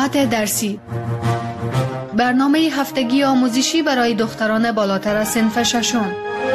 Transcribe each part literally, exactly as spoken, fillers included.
ساعت درسی، برنامه هفتگی آموزشی برای دختران بالاتر از صنف ششم.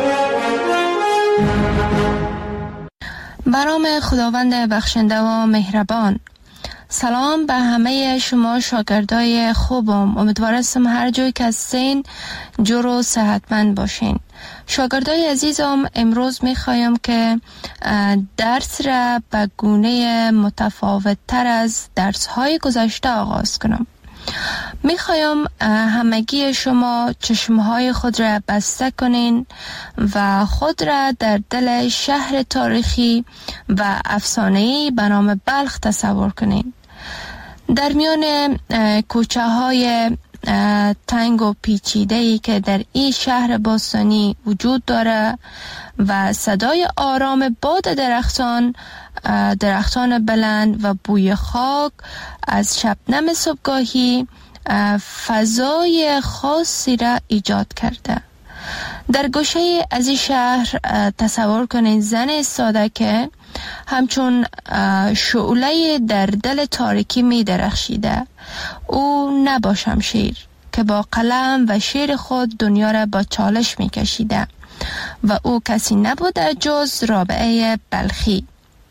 به نام خداوند بخشنده و مهربان. سلام به همه شما شاگردای خوبم. امیدوارم هر جایی که هستین جور و صحتمند باشین. شاگردای عزیزم، امروز میخوایم که درس را به گونه متفاوت تر از درس های گذشته آغاز کنم. میخوایم همگی شما چشمهای خود را بسته کنین و خود را در دل شهر تاریخی و افسانه‌ای به نام بلخ تصور کنین. در میان کوچه های تنگ و پیچیده‌ای که در این شهر باستانی وجود داره و صدای آرام باد درختان درختان بلند و بوی خاک از شبنم صبحگاهی فضای خاصی را ایجاد کرده. در گوشه از این شهر تصور کنید زن ایستاده که همچون شعله در دل تاریکی می درخشیده. او نه با شمشیر که با قلم و شعر خود دنیا را با چالش می کشیده و او کسی نبوده جز رابعه بلخی.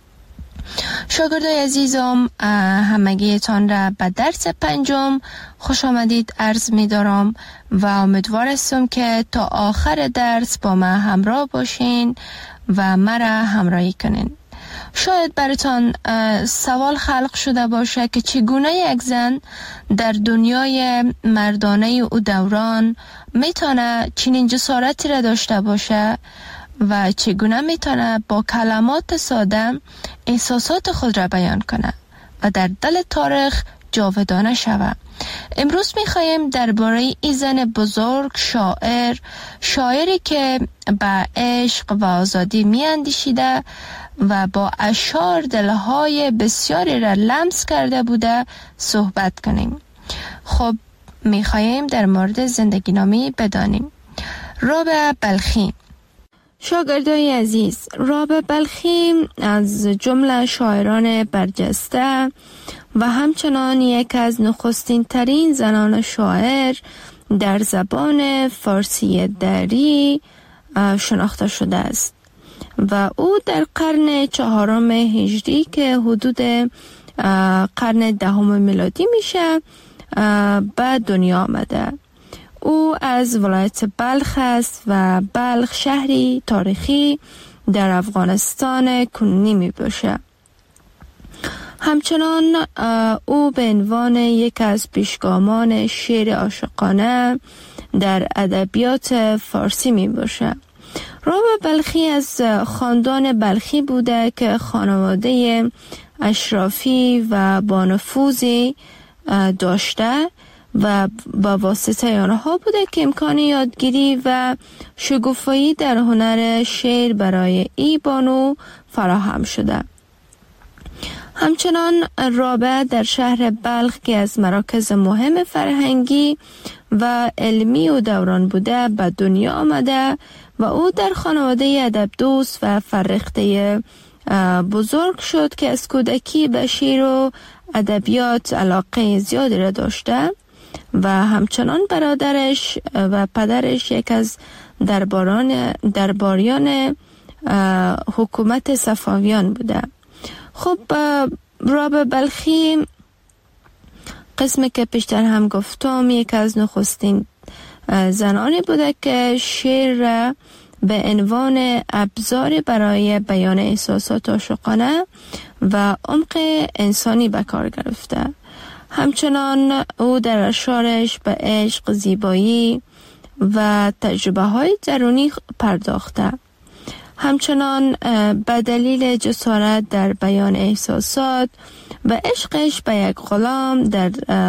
شاگردای عزیزم، همگیتان را به درس پنجم خوش آمدید عرض می دارم و امیدوار هستم که تا آخر درس با من همراه باشین و مرا همراهی کنین. شاید براتان سوال خلق شده باشه که چگونه یک زن در دنیای مردانه او دوران میتونه چنین جسارتی را داشته باشه و چگونه میتونه با کلمات ساده احساسات خود را بیان کنه و در دل تاریخ جاودانه شود. امروز میخوایم درباره این زن بزرگ، شاعر شاعری که به عشق و آزادی میاندیشیده و با اشعار دلهای بسیاری را لمس کرده بوده صحبت کنیم. خب میخوایم در مورد زندگی نامی بدانیم. رابعه بلخی. شاگردای عزیز، رابعه بلخی از جمله شاعران برجسته و همچنان یک از نخستین ترین زنان شاعر در زبان فارسی دری شناخته شده است و او در قرن چهارم هجری که حدود قرن دهم میلادی میشه به دنیا آمده. او از ولایت بلخ است و بلخ شهری تاریخی در افغانستان کنونی می باشه. همچنان او به عنوان یک از پیشگامان شعر عاشقانه در ادبیات فارسی می باشه. رابعه بلخی از خاندان بلخی بوده که خانواده اشرافی و با نفوذی داشته و با واسطه آنها بوده که امکان یادگیری و شگوفایی در هنر شعر برای ای بانو فراهم شده. همچنان رابعه در شهر بلخ که از مراکز مهم فرهنگی و علمی و دوران بوده به دنیا آمده و او در خانواده ادب دوست و فرهیخته بزرگ شد که از کودکی به شعر و ادبیات علاقه زیادی را داشته و همچنان برادرش و پدرش یک از درباران درباریان حکومت صفویان بوده. خب رابعه بلخی قسمی که پیشتر هم گفتم یک از نخستین زنانی بوده که شعر را به عنوان ابزار برای بیان احساسات عاشقانه و عمق انسانی به کار گرفته. همچنان او در اشعارش به عشق، زیبایی و تجربه های درونی پرداخته. همچنان به دلیل جسارت در بیان احساسات و عشقش به یک غلام در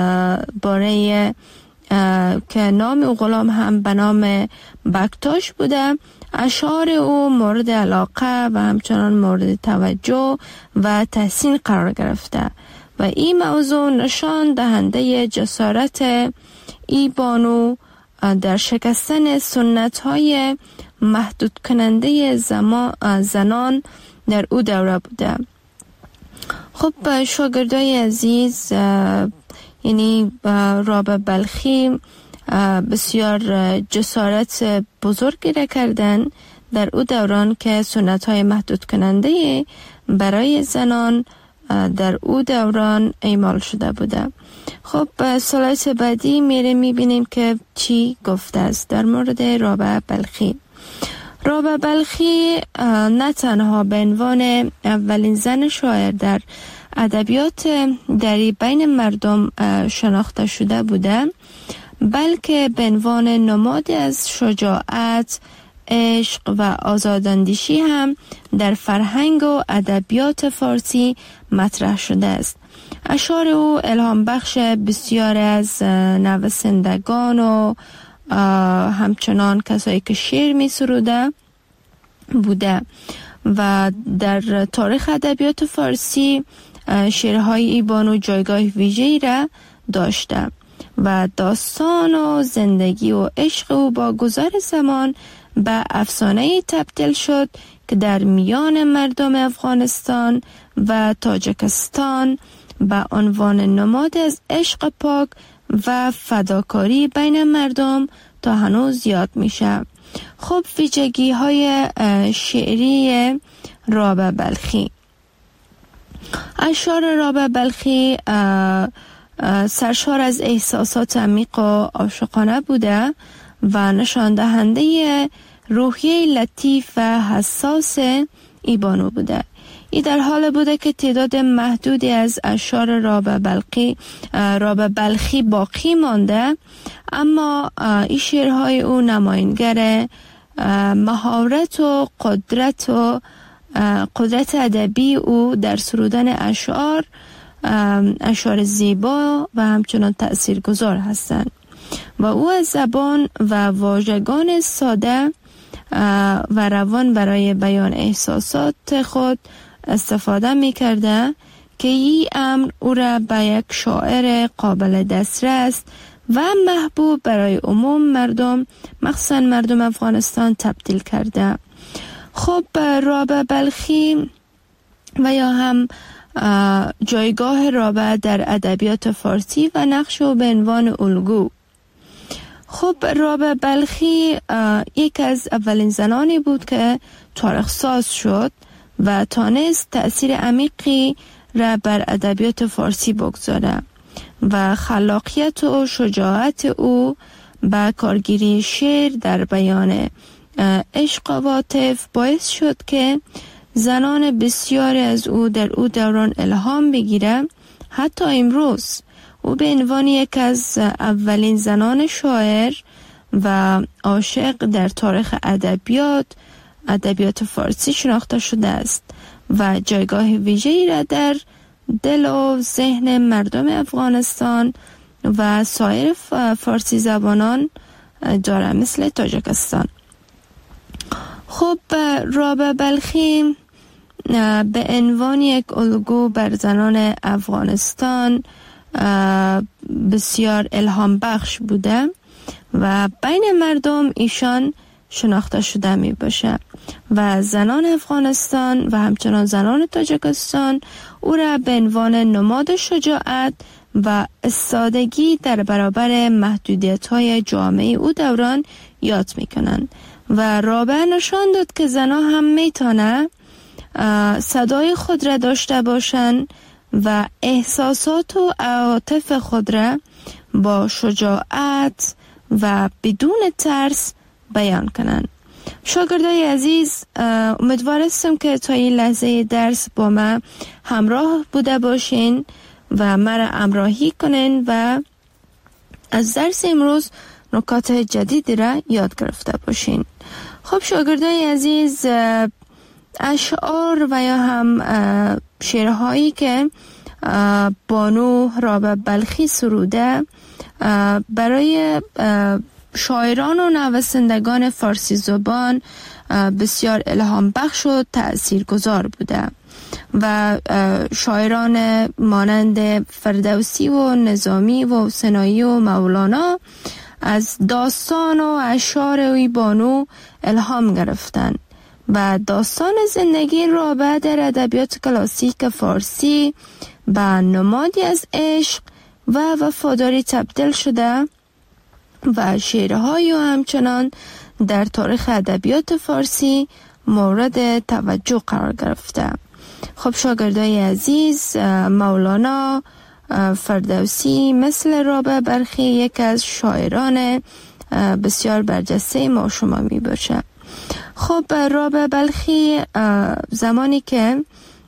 باره که نام او غلام هم به نام بکتاش بوده، اشعار او مورد علاقه و همچنان مورد توجه و تحسین قرار گرفته و این موضوع نشان دهنده جسارت ای بانو در شکستن سنت های محدود کننده زنان در او دوره بوده. خب شاگردای عزیز، یعنی رابعه بلخی بسیار جسارت بزرگی را کردن در او دوران که سنت های محدود کننده برای زنان در او دوران اعمال شده بوده. خب سلایت بعدی میره میبینیم که چی گفته است در مورد رابعه بلخی. رابعه بلخی نه تنها به عنوان اولین زن شاعر در ادبیات دری بین مردم شناخته شده بوده، بلکه به عنوان نمادی از شجاعت، عشق و آزاداندیشی هم در فرهنگ و ادبیات فارسی مطرح شده است. اشعار او الهام بخش بسیار از نویسندگان و همچنان کسایی که شعر می سروده بوده و در تاریخ ادبیات فارسی شعرهای ای بانو جایگاه ویژه‌ای را داشته و داستان و زندگی و عشق او با گذر زمان به افسانه‌ای تبدیل شد که در میان مردم افغانستان و تاجیکستان به عنوان نماد از عشق پاک و فداکاری بین مردم تا هنوز یاد میشه. خب ویژگی های شعری رابعه بلخی. اشعار رابعه بلخی سرشار از احساسات عمیق و عاشقانه بوده و نشان دهنده روحیه لطیف و حساس ای بانو بوده. ای در حال بوده که تعداد محدودی از اشعار رابعه بلخی رابعه بلخی باقی مانده، اما این شعرهای او نماینگر مهارت و قدرت و قدرت ادبی او در سرودن اشعار اشعار زیبا و همچنان تأثیرگذار هستند و او از زبان و واژگان ساده و روان برای بیان احساسات خود استفاده می کرده که این امر او را به یک شاعر قابل دسترس و محبوب برای عموم مردم، مخصوصا مردم افغانستان، تبدیل کرده. خب رابعه بلخی و یا هم جایگاه رابعه در ادبیات فارسی و نقش او به عنوان الگو. خب رابعه بلخی یک از اولین زنانی بود که تاریخ ساز شد و تانست تأثیر عمیقی را بر ادبیات فارسی بگذاره و خلاقیت و شجاعت او با کارگیری شعر در بیان عشق و عاطف باعث شد که زنان بسیاری از او در او دوران الهام بگیره. حتی امروز او به عنوان یک از اولین زنان شاعر و عاشق در تاریخ ادبیات ادبیات فارسی شناخته شده است و جایگاه ویژه‌ای را در دل و ذهن مردم افغانستان و سایر فارسی زبانان داره، مثل تاجیکستان. خب رابعه بلخی به عنوان یک الگو بر زنان افغانستان بسیار الهام بخش بوده و بین مردم ایشان شناخته شده می باشه و زنان افغانستان و همچنان زنان تاجیکستان او را به عنوان نماد شجاعت و استادگی در برابر محدودیت های جامعه او دوران یاد می کنند و رابعه نشان داد که زنان هم می تانه صدای خود را داشته باشند و احساسات و عواطف خود را با شجاعت و بدون ترس بیان کنند. شاگردای عزیز، امیدوار هستم که تا این لحظه درس با ما همراه بوده باشین و مرا همراهی کنین و از درس امروز نکات جدیدی را یاد گرفته باشین. خب شاگردای عزیز، اشعار و یا هم شعرهایی که بانو رابعه بلخی سروده برای شاعران و نویسندگان فارسی زبان بسیار الهام بخش و تأثیرگذار بوده و شاعران مانند فردوسی و نظامی و حسینی و مولانا از داستان و اشعار وی بانو الهام گرفتند و داستان زندگی رابعه در ادبیات کلاسیک فارسی با نمادی از عشق، و وفاداری تبدیل شده و شعرهای و همچنان در تاریخ ادبیات فارسی مورد توجه قرار گرفته. خب شاگردای عزیز، مولانا فردوسی مثل رابعه بلخی یک از شاعران بسیار برجسته ما شما می باشه. خب رابعه بلخی زمانی که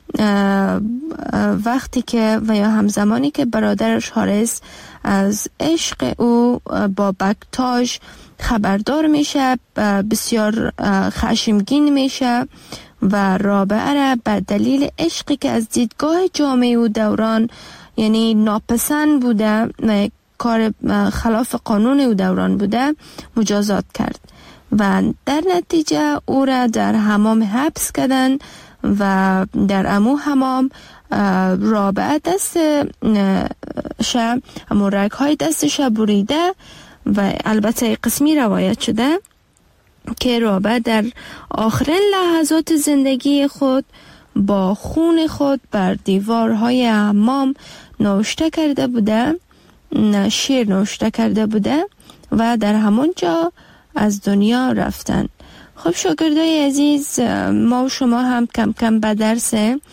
وقتی که و یا همزمانی که برادرش حارث از عشق او با بکتاژ خبردار میشه، بسیار خشمگین میشه و رابعه را به دلیل عشقی که از دیدگاه جامعه و دوران یعنی ناپسند بوده، کار خلاف قانون او دوران بوده، مجازات کرد و در نتیجه او را در حمام حبس کردن و در امو حمام رابعه دست شه همون رگ های دستش بریده و البته قسمی روایت شده که رابعه در آخرین لحظات زندگی خود با خون خود بر دیوارهای حمام نوشته کرده بوده، شعر نوشته کرده بوده و در همون جا از دنیا رفتن. خب شاگردای عزیز، ما و شما هم کم کم به درس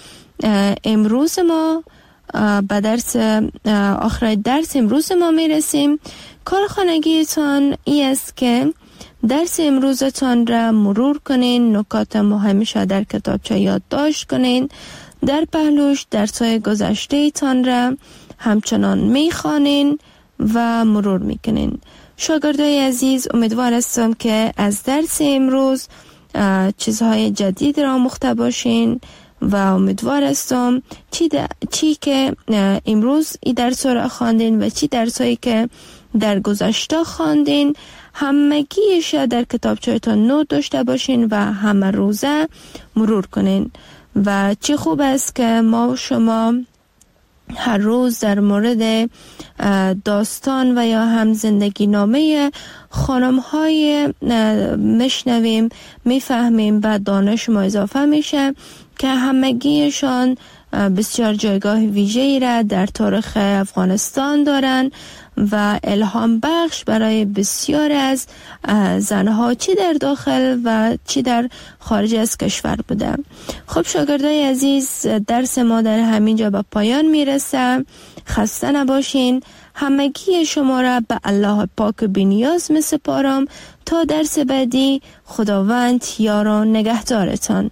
امروز ما به درس آخر درس امروز ما میرسیم. کارخانگیتان ای است که درس امروزتان را مرور کنین، نکات مهمش در کتابچه یادداشت کنین، در پهلوش درس‌های گذشته تان را همچنان میخوانین و مرور میکنین. شاگردای عزیز، امیدوار هستم که از درس امروز چیزهای جدید را آموخته باشین و امیدوار هستم چی, چی که امروز این درس را خواندین و چی درسایی که در گذشته خواندین همگیش در کتابچه‌تان نوت داشته باشین و همه روزه مرور کنین. و چه خوب است که ما و شما هر روز در مورد داستان و یا هم زندگی نامه خانم های مشنویم، میفهمیم و دانش ما اضافه میشه که همگیشان بسیار جایگاه ویژه‌ای را در تاریخ افغانستان دارن و الهام بخش برای بسیار از زنها چی در داخل و چی در خارج از کشور بوده. خب شاگردای عزیز، درس ما در همین جا به پایان میرسه. خسته نباشین. همگی شما را به الله پاک بی‌نیاز میسپارم تا درس بعدی. خداوند یار و نگهدارتان.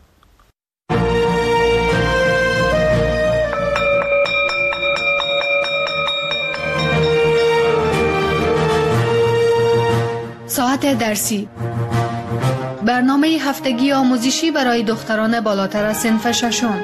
ساعت درسی، برنامه هفتگی آموزشی برای دختران بالاتر از صنف ششم.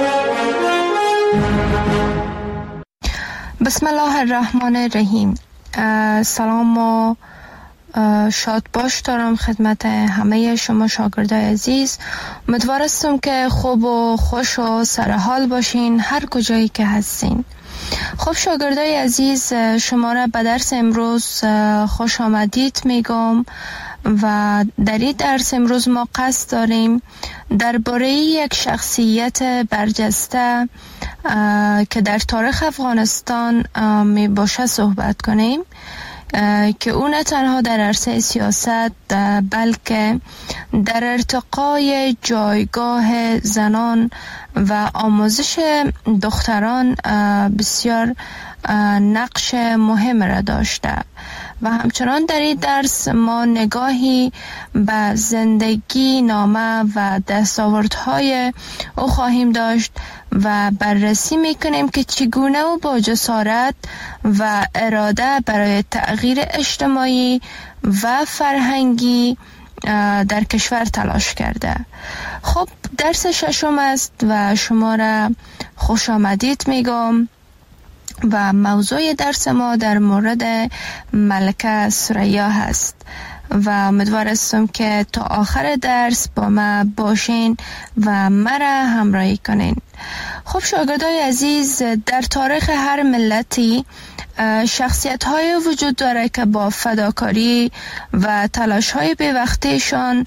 بسم الله الرحمن الرحیم. سلام و شاد باش دارم خدمت همه شما شاگردای عزیز. امیدوار هستم که خوب و خوش و سرحال باشین هر کجایی که هستین. خب شاگردای عزیز، شما را به درس امروز خوش آمدید میگم و در این درس امروز ما قصد داریم درباره یک شخصیت برجسته که در تاریخ افغانستان می باشه صحبت کنیم که او نه تنها در عرصه سیاست بلکه در ارتقای جایگاه زنان و آموزش دختران بسیار نقش مهم را داشته و همچنان در این درس ما نگاهی به زندگی نامه و دستاوردهای او خواهیم داشت و بررسی میکنیم که چگونه او با جسارت و اراده برای تغییر اجتماعی و فرهنگی در کشور تلاش کرده. خب درس ششم است و شما را خوش آمدید میگم و موضوع درس ما در مورد ملکه ثریا هست و امیدوار هستم که تا آخر درس با ما باشین و مرا همراهی کنین. خب شاگردای عزیز، در تاریخ هر ملتی شخصیت های وجود داره که با فداکاری و تلاش های بی‌وقفه‌شان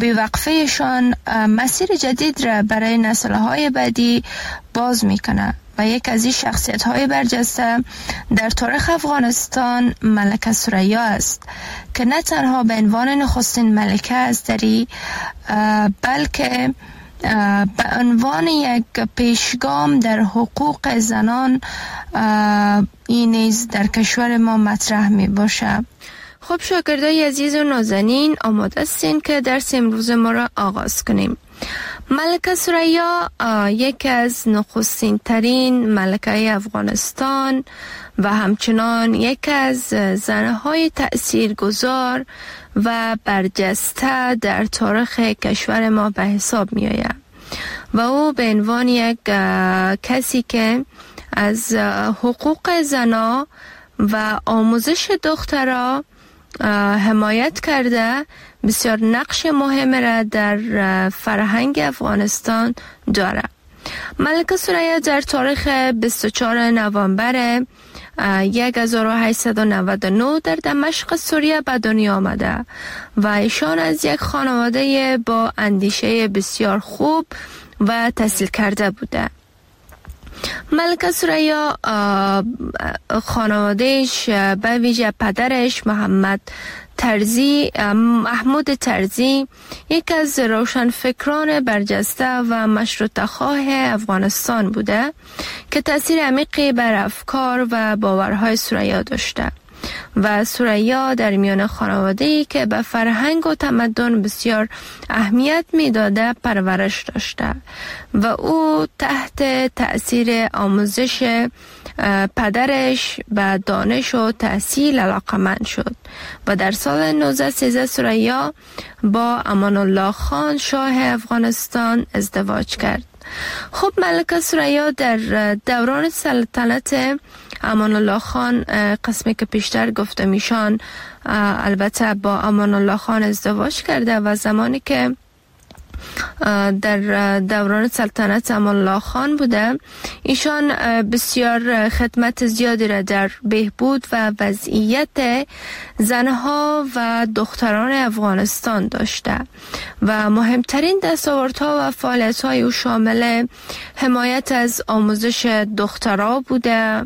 بی‌وقفه‌شان مسیر جدید را برای نسل‌های بعدی باز میکنه و یک از این شخصیت های برجسته در تاریخ افغانستان ملکه ثریا است که نه تنها به عنوان نخستین ملکه ازدری بلکه به عنوان یک پیشگام در حقوق زنان این نیز در کشور ما مطرح می باشه. خب شاگردای عزیز و نازنین، آماده هستین که درس امروز ما را آغاز کنیم. ملکه ثریا یکی از نخستین ترین ملکه افغانستان و همچنان یکی از زنهای تأثیرگذار و برجسته در تاریخ کشور ما به حساب می آید و او به عنوان یک کسی که از حقوق زنا و آموزش دخترها حمایت کرده بسیار نقش مهم را در فرهنگ افغانستان داره. ملکه ثریا در تاریخ بیست و چهارم نوامبر هزار و هشتصد و نود و نه در دمشق سوریه به دنیا آمده و ایشان از یک خانواده با اندیشه بسیار خوب و تحصیل کرده بوده. ملکه ثریا خانوادهش به ویژه پدرش محمد ترزی محمود ترزی یک از روشنفکران برجسته و مشروطه خواه افغانستان بوده که تأثیر عمیقی بر افکار و باورهای ثریا داشته و ثریا در میان خانواده‌ای که به فرهنگ و تمدن بسیار اهمیت میداده پرورش داشته و او تحت تأثیر آموزش پدرش به دانش و تحصیل علاقمند شد و در سال نوزده و سیزده ثریا با امان الله خان شاه افغانستان ازدواج کرد. خب ملکه ثریا در دوران سلطنت امان الله خان، قسمی که پیشتر گفته میشان البته با امان الله خان ازدواج کرده و زمانی که در دوران سلطنت امان الله خان بوده ایشان بسیار خدمت زیادی را در بهبود و وضعیت زنها و دختران افغانستان داشته و مهمترین دستاوردها و فعالیت‌های او شامل حمایت از آموزش دخترها بوده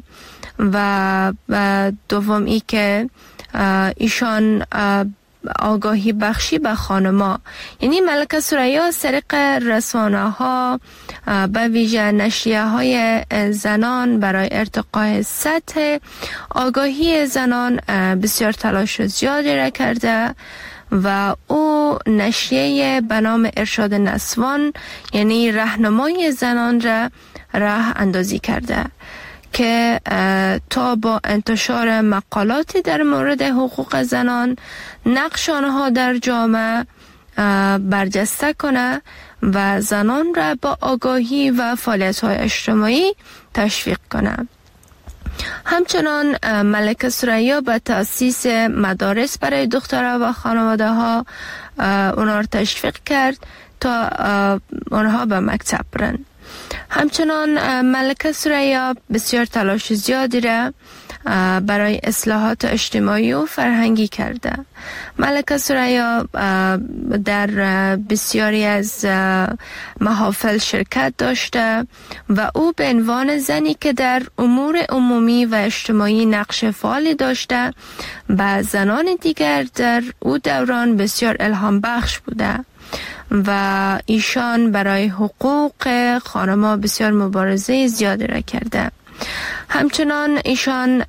و دوم ای که ایشان آگاهی بخشی به خانما، یعنی ملکه ثریا از طریق رسانه ها به ویژه نشریه های زنان برای ارتقای سطح آگاهی زنان بسیار تلاش زیادی را کرده و او نشریه به نام ارشاد نسوان یعنی راهنمای زنان را راه اندازی کرده که تا با انتشار مقالاتی در مورد حقوق زنان نقش آنها در جامعه برجسته کنه و زنان را با آگاهی و فعالیت‌های اجتماعی تشویق کنه. همچنان ملکه ثریا به تأسیس مدارس برای دخترها و خانواده ها اونها را تشویق کرد تا اونها به مکتب برن. همچنان ملکه ثریا بسیار تلاش زیادی را برای اصلاحات اجتماعی و فرهنگی کرده. ملکه ثریا در بسیاری از محافل شرکت داشته و او به عنوان زنی که در امور عمومی و اجتماعی نقش فعالی داشته به زنان دیگر در او دوران بسیار الهام بخش بوده و ایشان برای حقوق خانم‌ها بسیار مبارزه زیادی را کرده. همچنان ایشان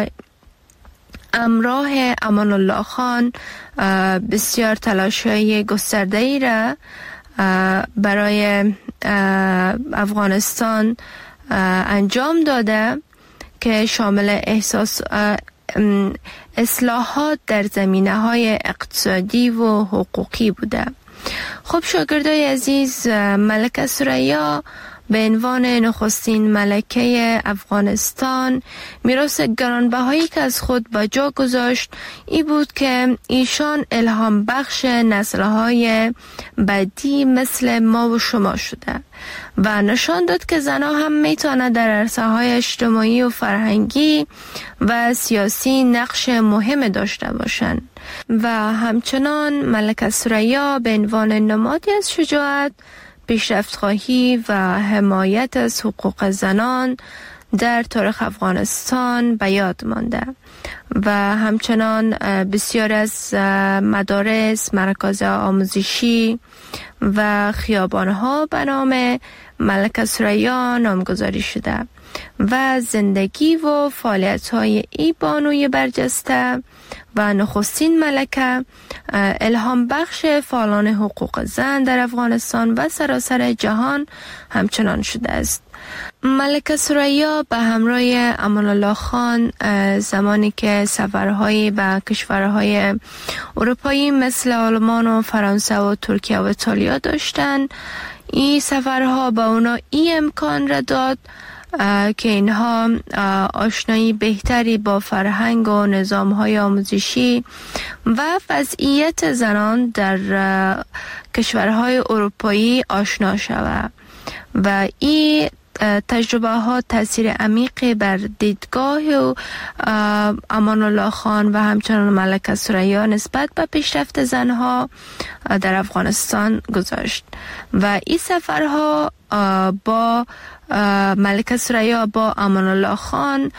همراه امان الله خان بسیار تلاش‌های گسترده‌ای را برای افغانستان انجام داده که شامل احساس اصلاحات در زمینه‌های اقتصادی و حقوقی بوده. خب شاگردای عزیز، ملکه ثریا به عنوان نخستین ملکه افغانستان میراث گرانبهایی که از خود به جا گذاشت ای بود که ایشان الهام بخش نسل‌های بعدی مثل ما و شما شده و نشان داد که زنها هم میتونه در عرصه‌های اجتماعی و فرهنگی و سیاسی نقش مهم داشته باشند و همچنان ملکه ثریا به عنوان نمادی از شجاعت، پیشرفت‌خواهی و حمایت از حقوق زنان در تاریخ افغانستان به یاد مانده و همچنان بسیار از مدارس، مراکز آموزشی و خیابان‌ها به نام ملکه ثریا نامگذاری شده و زندگی و فعالیت‌های ای بانوی برجسته و نخستین ملکه الهام بخش فعالان حقوق زن در افغانستان و سراسر جهان همچنان شده است. ملکه ثریا به همراه امان الله خان زمانی که سفرهایی به کشورهای اروپایی مثل آلمان و فرانسه و ترکیه و ایتالیا داشتند، این سفرها به اونا این امکان را داد که اینها آشنایی بهتری با فرهنگ و نظام‌های آموزشی و وضعیت زنان در کشورهای اروپایی آشنا شوند و این تجربه ها تاثیر عمیقی بر دیدگاه و امان الله خان و همچنان ملکه ثریا نسبت به پیشرفت زنها در افغانستان گذاشت و این سفرها با ملکه ثریا با امان الله خان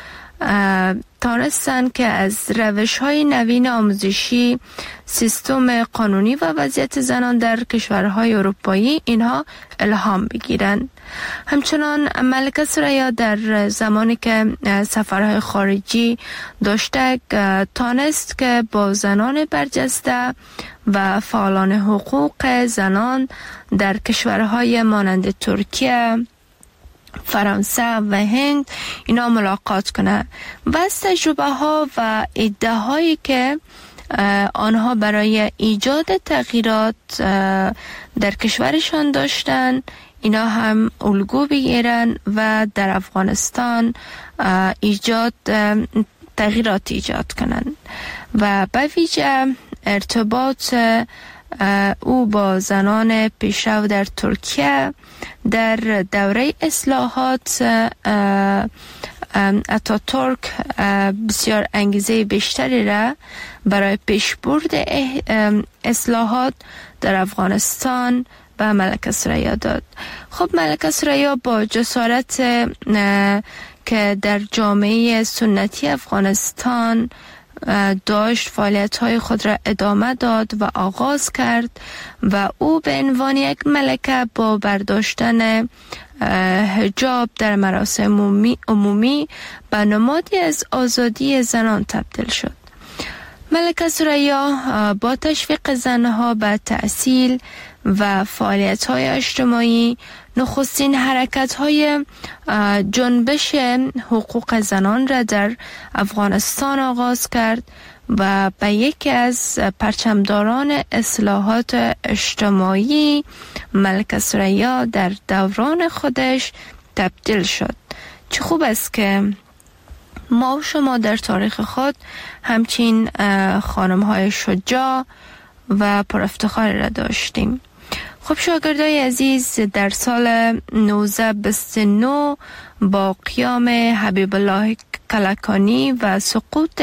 تانستن که از روش‌های نوین آموزشی، سیستم قانونی و وضعیت زنان در کشورهای اروپایی اینها الهام بگیرن. همچنان ملکه ثریا در زمانی که سفرهای خارجی داشته تانست که با زنان برجسته و فعالان حقوق زنان در کشورهای مانند ترکیه، فرانسه و هند اینا ملاقات کنه و از تجربه ها و ایده هایی که آنها برای ایجاد تغییرات در کشورشان داشتن اینا هم الگو بگیرن و در افغانستان ایجاد تغییرات ایجاد کنن و به ویژه ارتباط او با زنان پیشرو در ترکیه در دوره اصلاحات اتاتورک بسیار انگیزه بیشتری را برای پیشبرد اصلاحات در افغانستان به ملکه ثریا داد. خب ملکه ثریا با جسارت که در جامعه سنتی افغانستان داشت فعالیت‌های خود را ادامه داد و آغاز کرد و او به عنوان یک ملکه با برداشتن حجاب در مراسم عمومی, عمومی به نمادی از آزادی زنان تبدیل شد. ملکه ثریا با تشویق زنها به تحصیل و فعالیت‌های اجتماعی نخستین حرکت‌های جنبش حقوق زنان را در افغانستان آغاز کرد و به یکی از پرچمداران اصلاحات اجتماعی ملکه ثریا در دوران خودش تبدیل شد. چه خوب است که ما و شما در تاریخ خود همچین خانم‌های شجاع و پر افتخار را داشتیم. خب شاگردای عزیز، در سال نوزده بیست و نه با قیام حبیب الله کلکانی و سقوط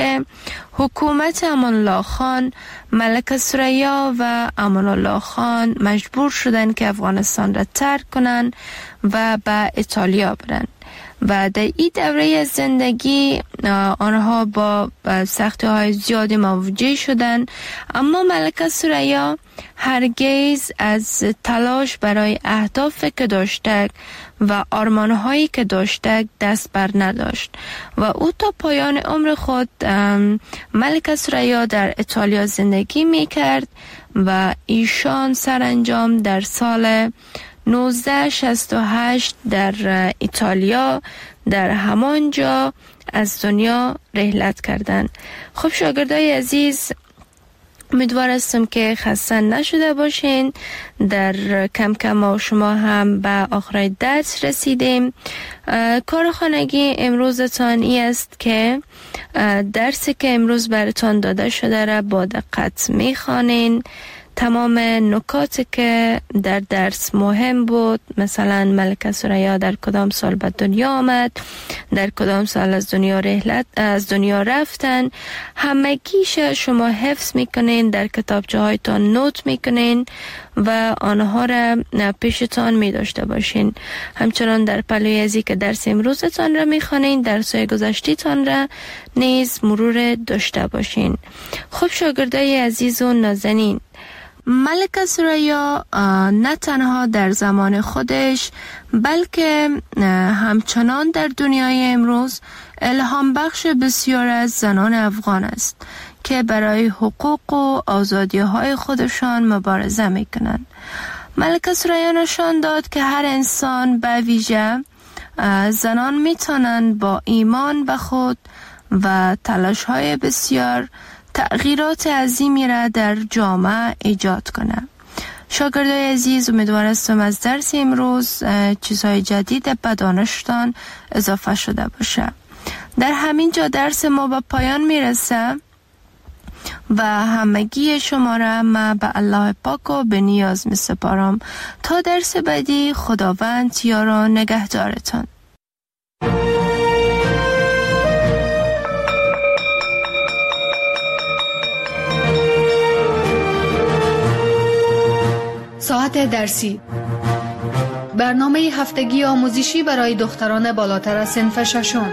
حکومت امان الله خان، ملکه ثریا و امان الله خان مجبور شدند که افغانستان را ترک کنند و به ایتالیا برند و در این دوره زندگی آنها با سختی های زیادی مواجه شدند، اما ملکه ثریا هرگز از تلاش برای اهدافی که داشته و آرمانهایی که داشته دست بر نداشت و او تا پایان عمر خود ملکه ثریا در ایتالیا زندگی می کرد و ایشان سرانجام در سال نوزده شصت و هشت در ایتالیا در همان جا از دنیا رحلت کردند. خب شاگردای عزیز، امیدوار هستم که خسته نشده باشین. در کم کم ما شما هم به آخر درس رسیدیم. کار خانگی امروزتان ای است که درسی که امروز براتان داده شده را با دقت میخوانین تمام نکاتی که در درس مهم بود، مثلا ملکه ثریا در کدام سال به دنیا آمد، در کدام سال از دنیا رحلت از دنیا رفتن، همگیش شما حفظ میکنین، در کتابچه هایتان نوت میکنین و آنها را پیشتان می داشته باشین. همچنان در پلوی ازی که درس امروزتان را میخوانین، درس های گذشتیتان را نیز مرور داشته باشین. خب شاگردای عزیز و نازنین، ملکه ثریا نه تنها در زمان خودش بلکه همچنان در دنیای امروز الهام بخش بسیار از زنان افغان است که برای حقوق و آزادی های خودشان مبارزه می کنند. ملکه ثریا نشان داد که هر انسان به ویژه زنان می توانند با ایمان به خود و تلاش های بسیار تغییرات عظیمی را در جامعه ایجاد کنند. شاگردای عزیز، امیدوار هستم از درس امروز چیزهای جدید به دانشتان اضافه شده باشه. در همین جا درس ما به پایان میرسه و همگی شما را من به الله پاک و به نیاز می سپارم. تا درس بعدی، خداوند یار و نگهدارتان. ساعت درسی، برنامه هفتگی آموزشی برای دختران بالاتر از صنف ششم.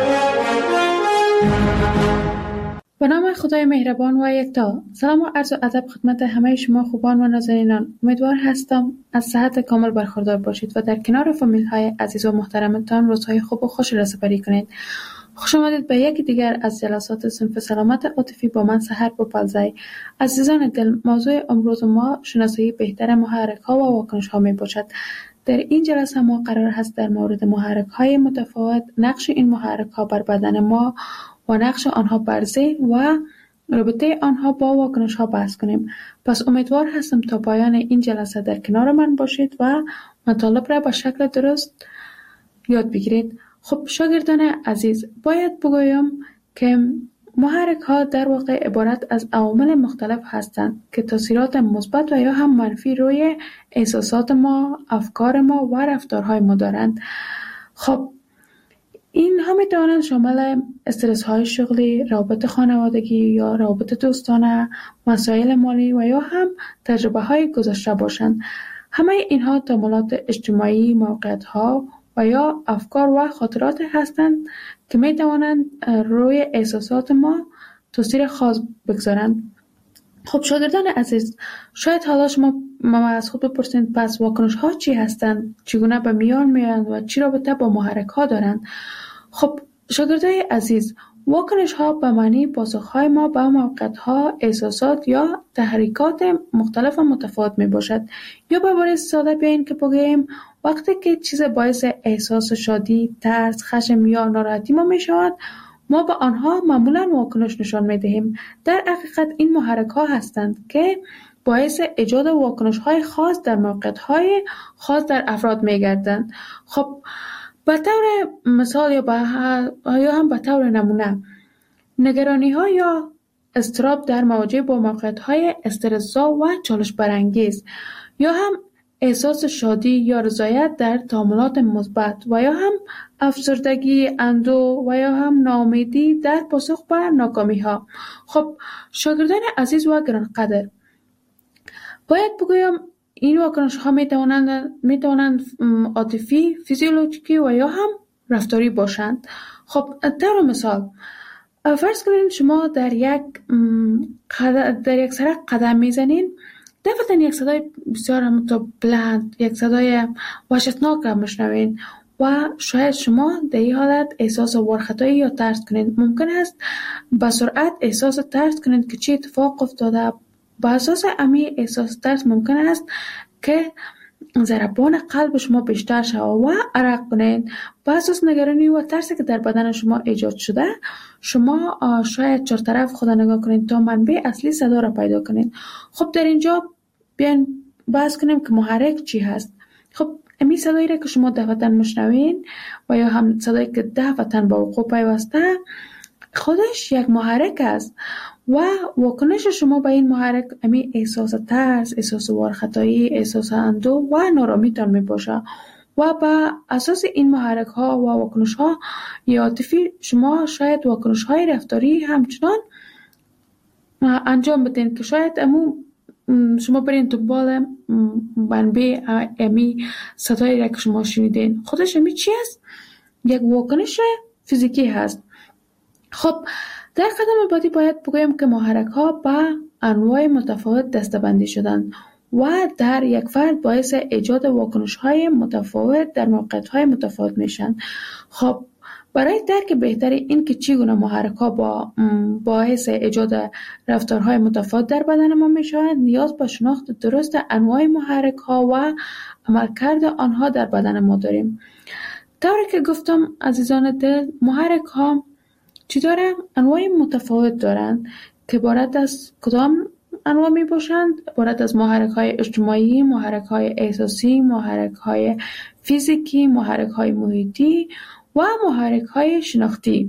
به نام خدای مهربان و یکتا. سلام و عرض و ادب خدمت همه شما خوبان و نازنینان. امیدوار هستم از صحت کامل برخوردار باشید و در کنار فامیل های عزیز و محترمتان روزهای خوب و خوش را سپری کنید. خوش آمدید به یکی دیگر از جلسات صنف سلامت عاطفی با من سحر بوپلزی. عزیزان دل، موضوع امروز ما شناسایی بهتر محرک ها و واکنش ها می باشد. در این جلسه ما قرار هست در مورد محرک های متفاوت، نقش این محرک ها بر بدن ما و نقش آنها بر ذهن و رابطه آنها با واکنش ها بحث کنیم. پس امیدوار هستم تا پایان این جلسه در کنار من باشید و مطالب را به شکل درست یاد بگیرید. خب شاگردان عزیز، باید بگویم که محرک ها در واقع عبارت از عوامل مختلف هستند که تاثیرات مثبت و یا هم منفی روی احساسات ما، افکار ما و رفتارهای ما دارند. خب این ها می توانند شامل استرس های شغلی، روابط خانوادگی یا روابط دوستانه، مسائل مالی و یا هم تجربه های گذشته باشند. همه اینها تمایلات اجتماعی، موقعیت ها و یا افکار و خاطرات هستند که می توانند روی احساسات ما تاثیر خاص بگذارند. خب شاگردان عزیز، شاید حالا شما ما از خود بپرسید پس واکنش ها چی هستند؟ چگونه به میان میآیند و چی رابطه با محرک ها دارند؟ خب شاگردای عزیز، واکنش ها به معنی پاسخ های ما به موقعیت ها، احساسات یا تحریکات مختلف و متفاوت می باشد. یا به عبارت ساده بیاین که بگوییم وقتی که چیز باعث احساس شادی، ترس، خشم یا ناراحتی ما می شود، ما به آنها معمولا واکنش نشان می دهیم. در حقیقت این محرک ها هستند که باعث ایجاد واکنش های خاص در موقعیت های خاص در افراد می گردند. خب به طور مثال یا, یا هم به طور نمونه، نگرانی ها یا اضطراب در مواجهه با موقعیت های استرس‌زا و چالش برانگیز، یا هم احساس شادی یا رضایت در تعاملات مثبت و یا هم افسردگی، اندوه و یا هم ناامیدی در پاسخ به ناکامی ها. خب شاگردان عزیز و گرانقدر، باید بگویم این واکنش ها می توانند می توانند عاطفی، فیزیولوژیکی و یا هم رفتاری باشند. خب در مثال فرض کنید شما در یک در یک سرک قدم میزنین، دفعتا یک صدای بسیار همونطور بلند، یک صدای وحشتناک هم میشنوین و شاید شما در این حالت احساس وارخطایی یا ترس کنید. ممکن است با سرعت احساس ترس کنید که چه اتفاق افتاده. با اساس امی احساس ترس ممکن است که ضربان قلب شما بیشتر شود و عرق کنید. با اساس نگرانی و ترسی که در بدن شما ایجاد شده، شما شاید چهار طرف خود نگاه کنید تا منبع اصلی صدا را پیدا کنید. خب در اینجا بیاین بحث کنیم که محرک چی هست. خب امی صدایی را که شما دفعتاً مشنوین و یا هم صدایی که دفعتاً با وقوع پیوسته، خودش یک محرک است و واکنش شما به این محرک امی احساس ترس، احساس وارخطایی، احساس اندوه و نارامیتان می باشه و با اساس این محرک ها و واکنش ها عاطفی شما شاید واکنش های رفتاری همچنان انجام بدین که شاید امو شما برین دنبال منبع امی صدایی را که شما شنیدین خودش امی چی است؟ یک واکنش فیزیکی هست. خب در قدم بعدی باید بگویم که محرک ها با انواع متفاوت دسته‌بندی شدند و در یک فرد باعث ایجاد واکنش های متفاوت در موقعیت های متفاوت میشن. خب برای درک بهتر این که چگونه محرک ها با باعث ایجاد رفتارهای متفاوت در بدن ما میشوند نیاز به شناخت درست انواع محرک ها و عملکرد آنها در بدن ما داریم. طوری که گفتم عزیزان دل، محرک ها چی دارن؟ انواع متفاوت دارند که عبارت از کدام انواع می باشند؟ عبارت از محرک های اجتماعی، محرک های احساسی، محرک های فیزیکی، محرک های محیطی و محرک های شناختی.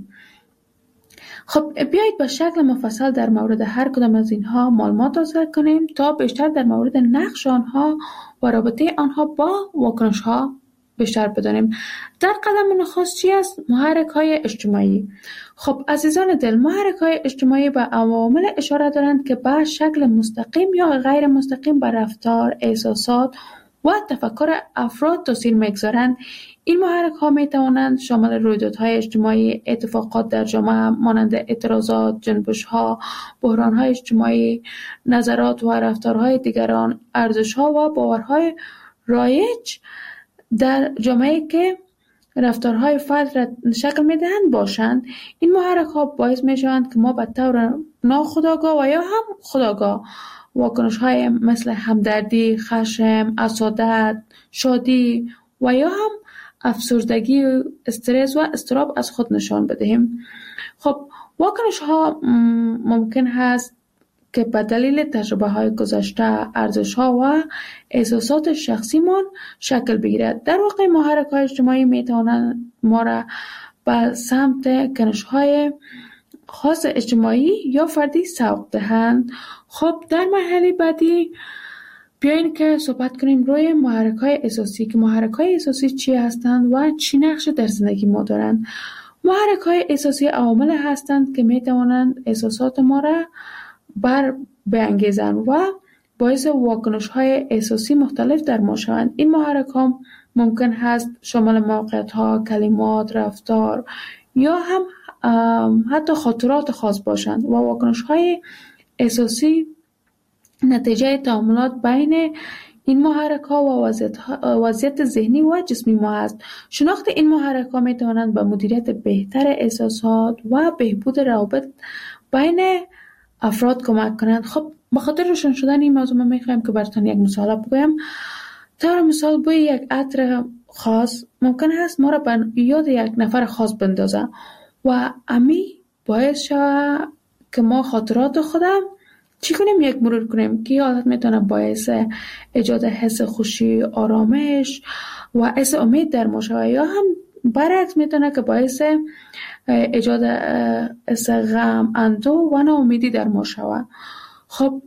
خب بیایید به شکل مفصل در مورد هر کدام از اینها معلومات حاصل کنیم تا بیشتر در مورد نقش آنها و رابطه آنها با واکنش ها بیشتر بدانیم. در قدم نخست چی است؟ محرک های اجتماعی. خب عزیزان دل، محرک های اجتماعی به عوامل اشاره دارند که به شکل مستقیم یا غیر مستقیم بر رفتار، احساسات و تفکر افراد تاثیر میگذارند. این محرک ها می توانند شامل رویدادهای اجتماعی، اتفاقات در جامعه مانند اعتراضات، جنبش ها، بحران های اجتماعی، نظرات و رفتارهای دیگران، ارزش ها و باورهای رایج در جامعه که رفتارهای فرد را شکل میدهند باشند. این محرک ها باعث می شوند که ما به طور ناخودآگاه و یا هم خودآگاه واکنش های مثل همدردی، خشم، حسادت، شادی و یا هم افسردگی، استرس و اضطراب از خود نشان بدهیم. خب واکنش ها ممکن هست که به دلیل تجربه های گذشته، ارزش ها و احساسات شخصی من شکل بگیرد. در واقع محرک های اجتماعی می توانند ما را به سمت کنش های خاص اجتماعی یا فردی سوق دهند. خب در مرحله بعدی بیاین که صحبت کنیم روی محرک های احساسی که محرک های احساسی چی هستند و چی نقش در زندگی ما دارند. محرک های احساسی عوامل هستند که می توانند احساسات ما را بر بانگیزند و باعث واکنش های احساسی مختلف در ما شوند. این محرک ها ممکن هست شامل موقعیت ها، کلمات، رفتار یا هم حتی خاطرات خاص باشند و واکنش های احساسی نتیجه تعاملات بین این محرک ها و وضعیت ذهنی و جسمی ما است. شناخت این محرک ها می توانند به مدیریت بهتر احساسات و بهبود روابط بین افراد کمک کنند. خب به خاطر روشن شدن این موضوع من میخوایم که براتون یک مثال بگویم. طور مثال بوی یک عطر خاص ممکن است ما را به یاد یک نفر خاص بندازه و امی باعث شود که ما خاطرات خودم چی کنیم؟ یک مرور کنیم که حالت میتونه باعث ایجاد حس خوشی، آرامش و حس امید در ما شود یا هم برعکس میتونه که باعث ایجاد حس غم، اندوه و ناامیدی در ما شود. خب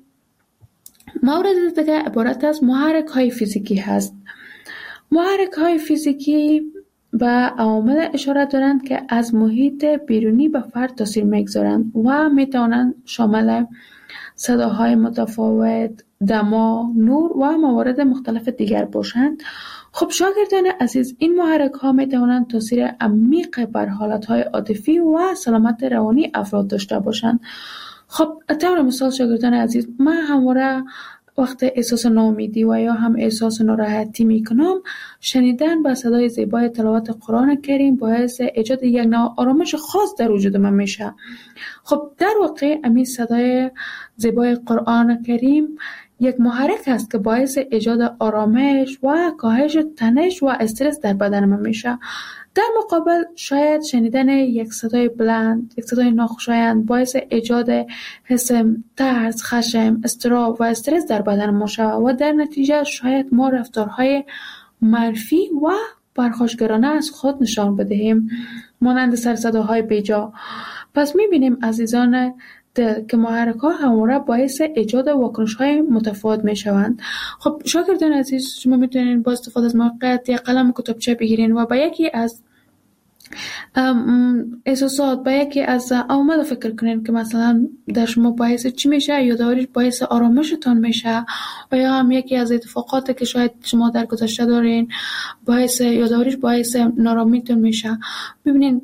مورد دیگه عبارت از محرک های فیزیکی هست. محرک های فیزیکی به عوامل اشاره دارند که از محیط بیرونی به فرد تاثیر میگذارند و میتوانند شامل صداهای متفاوت، دما، نور و موارد مختلف دیگر باشند. خب شاگردان عزیز، این محرک ها می توانند تاثیر عمیق بر حالت های عاطفی و سلامت روانی افراد داشته باشند. خب طور مثال شاگردان عزیز، من همواره وقت احساس ناامیدی و یا هم احساس ناراحتی می کنم، شنیدن با صدای زیبای تلاوت قرآن کریم باعث ایجاد یک نوع آرامش خاص در وجود من میشه. خب در واقع همین صدای زیبای قرآن کریم یک محرک است که باعث ایجاد آرامش و کاهش تنش و استرس در بدن من میشه. در مقابل شاید شنیدن یک صدای بلند، یک صدای ناخوشایند باعث ایجاد حس ترس، خشم، اضطراب و استرس در بدن ما شود و در نتیجه شاید ما رفتارهای منفی و پرخاشگرانه از خود نشان بدهیم، مانند سر صداهای بیجا. پس میبینیم عزیزان دل که محرک ها همواره باعث ایجاد واکنش های متفاوت می شوند. خب شاگردان عزیز، شما میتونین با استفاده از موقعیت یا قلم و کتابچه بگیرین و با یکی از احساسات، با یکی از عوامل فکر کنین که مثلا در شما باعث چی میشه، یادآوریش باعث آرامشتان میشه، و یا هم یکی از اتفاقاتی که شاید شما در گذشته دارین باعث یادآوریش باعث نارامیتون میشه. ببینین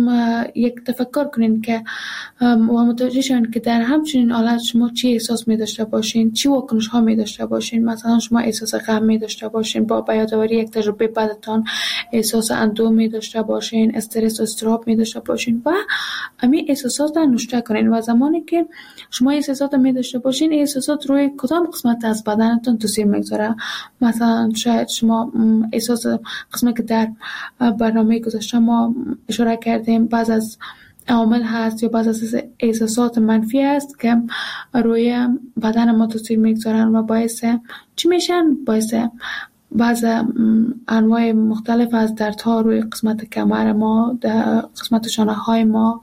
یک تفکر کنین که و متوجه شون که در همچنین حالت شما چی احساس می داشته باشین، چی واکنش ها می داشته باشین. مثلا شما احساس غم می داشته باشین، با یادآوری یک تجربه بدتان احساس اندوه می داشته باشین، استرس و اضطراب می داشته باشین و همین احساسات را نوشته کنین. و زمانی که شما احساسات می داشته باشین، احساسات روی کدام قسمت از بدنتون تاثیر میگذاره. مثلا شاید شما احساس قسمتی که در برنامه گذشته ما اشاره کردیم بعض از عوامل هست یا بعض از احساسات منفی هست که روی بدن ما تاثیر میگذارن و باعث چی میشن؟ باعث بعض انواع مختلف از دردها روی قسمت کمر ما، در قسمت شانه های ما